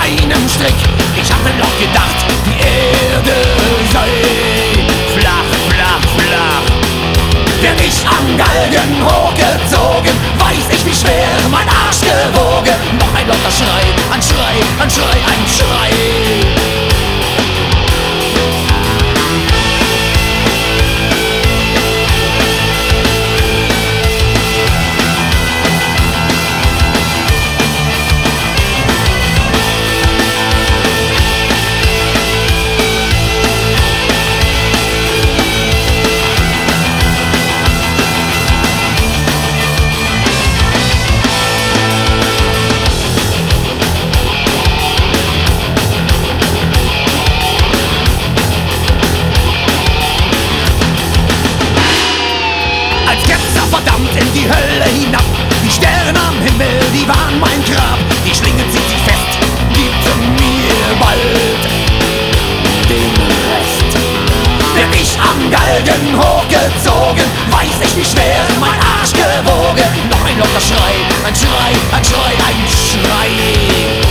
einem Strick. Ich hab mir noch gedacht, die Erde sei flach, flach, flach. Werd ich am Galgen hochgezogen, weiß ich, wie schwer mein Arsch gewogen. Noch ein lauter Schrei, ein Schrei, ein Schrei, ein Schrei. Verdammt in die Hölle hinab. Die Sterne am Himmel, die waren mein Grab. Die Schlinge zieht sich fest, gibt mir bald den Rest. Werd ich am Galgen hochgezogen, weiß ich, wie schwer mein Arsch gewogen. Noch ein lauter Schrei, ein Schrei, ein Schrei, ein Schrei.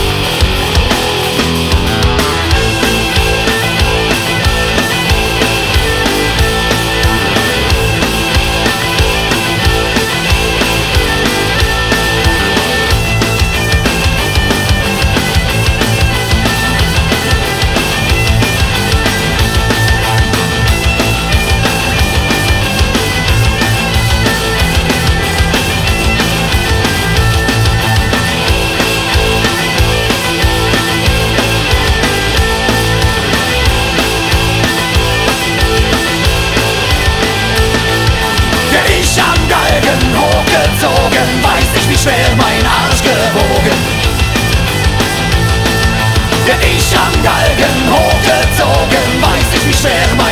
Weiß ich, wie schwer mein Arsch gewogen. Werd ich am Galgen hochgezogen, weiß ich, wie schwer mein